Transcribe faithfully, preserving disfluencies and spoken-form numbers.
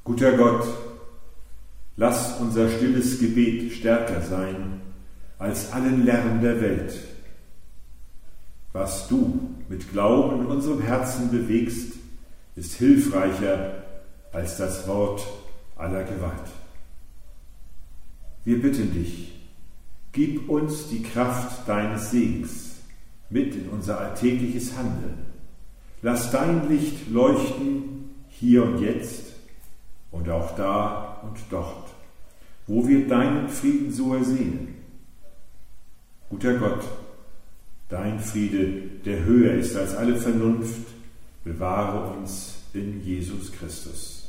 Guter Gott, lass unser stilles Gebet stärker sein als allen Lärm der Welt. Was du mit Glauben in unserem Herzen bewegst, ist hilfreicher als das Wort aller Gewalt. Wir bitten dich, gib uns die Kraft deines Segens mit in unser alltägliches Handeln. Lass dein Licht leuchten hier und jetzt und auch da und dort, wo wir deinen Frieden so ersehnen. Guter Gott, dein Friede, der höher ist als alle Vernunft, bewahre uns in Jesus Christus.